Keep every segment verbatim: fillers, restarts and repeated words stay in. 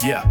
Yeah.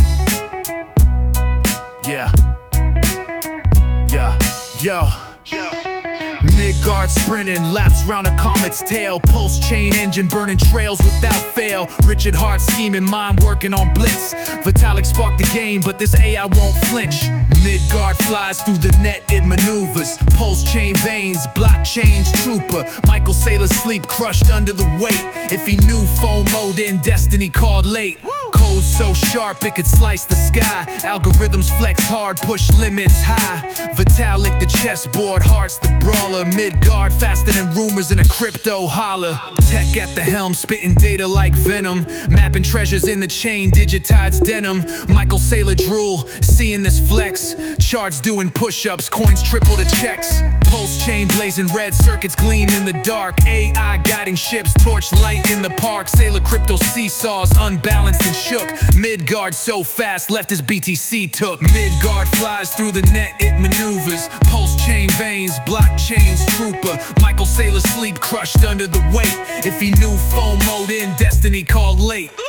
Yeah. Yeah. Yo. Midgard sprinting, laps round a comet's tail. Pulse chain engine burning trails without fail. Richard Hart scheming, mind working on blitz. Vitalik sparked the game, but this A I won't flinch. Midgard flies through the net, it maneuvers. Pulse chain veins, blockchain's trooper. Michael Saylor's sleep crushed under the weight. If he knew FOMO, then destiny called late. Code so sharp it could slice the sky. Algorithms flex hard, push limits high. Vitalik the chessboard, Hart's the brawler. Midgard faster than rumors in a crypto holler. Tech at the helm, spitting data like venom. Mapping treasures in the chain, digitized denim. Michael Saylor drool, seeing this flex. Charts doing push-ups, coins triple the checks. Pulse chain blazing red, circuits gleam in the dark. A I guiding ships, torch light in the park. Saylor crypto seesaws, unbalanced and shook. Midgard so fast, left his B T C took. Midgard flies through the net, it maneuvers. Pulse chain veins, blockchain's trooper. Michael Saylor's sleep crushed under the weight. If he knew FOMO, then destiny called late.